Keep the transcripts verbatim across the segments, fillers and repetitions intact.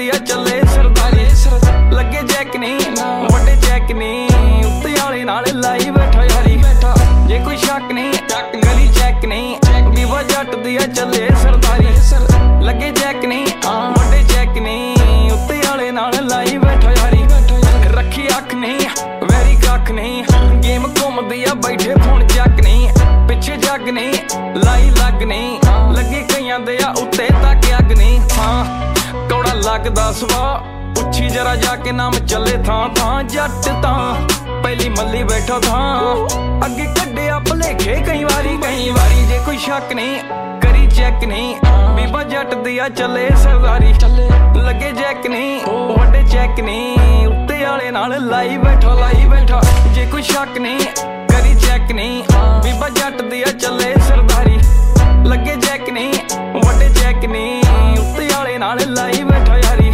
दी आ चले सरदारी लगे जैक नहीं वड्डे चैक नहीं उत्ते वाले नाल लाई बैठा यारी जे कोई शक नहीं गली चैक नहीं बीवा जट दी आ चले सरदारी लगे जैक नहीं वड्डे चैक नहीं उत्ते वाले नाल लाई बैठा यारी रखी अख नहीं वैरी कख नहीं गेम घूमदी आ बैठे फोन चक नहीं पिछे जग नहीं लाई लग नहीं लगे कईयां दे आ उत्ते तक अग नहीं हाँ कौड़ा लगदा सुभाऽ पुछी जरा जाके नाम चले थां थां जट तां पहली मल्ली बैठा थां अगे कड्डिया भलेखे कई वारी कई वारी जे कोई शक नहीं करी चैक नहीं बीबा जट दी आ चले सरदारी लगे जैक नहीं वड्डे चैक नहीं उत्ते वाले नाल लाई बैठा लाई बैठा जे कोई शक नहीं करी चैक नहीं बीबा जट दी आ चले सरदारी लगे जैक नहीं वड्डे चैक नहीं उत्ते वाले नाल लाई बैठा यारी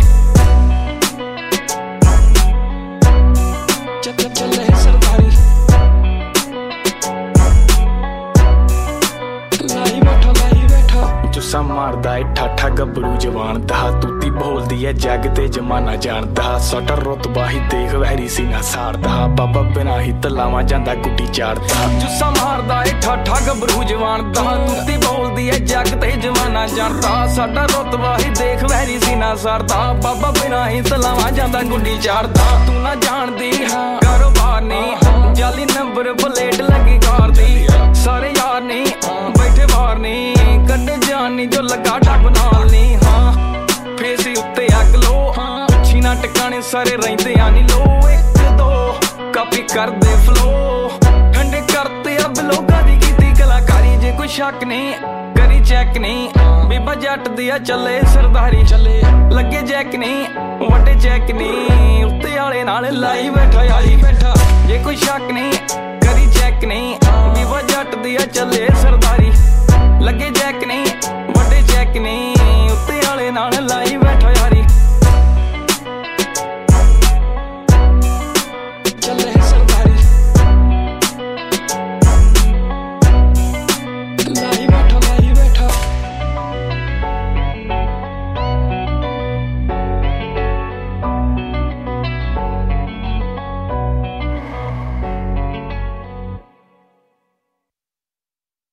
चले सरदारी लाई बैठा लाई बैठा जुस्सा मारदा है ठाठा गबरू जवान दा तूती बोलदी है जग ते जमाना जानदा साडा रुतबा ही देख वैरी सीना साड़दा बाबा बिना ही तलावा जांदा गुड्डी चाड़दा जुस्सा मारदा है ठाठा गबरू जवान दा तूती बोलदी है जग ते जमाना जानदा साडा रुतबा ही देख वैरी सीना साड़दा बाबा बिना ही तलावा जांदा गुड्डी चाड़दा तू ना जानदी कारोबार नहीं जाली नंबर प्लेट लगी कार दी सारे यार नहीं बैठे बाहर नहीं कड्डे जान नहीं जो लगा डब नाल नहीं हाँ फेसी उत्ते अग लो पुछी ना टकाने सारे रहिंदे आ नी लो एक दो कापी कर दे फ्लो ठंडे करते अब लोगां दी कीती कलाकारी जे कोई शक नहीं करी चैक नहीं बीबा जट दी आ चले सरदारी चले लगे जैक नहीं वड्डे चैक नहीं उत्ते वाले नाल लाई बैठा यारी बैठा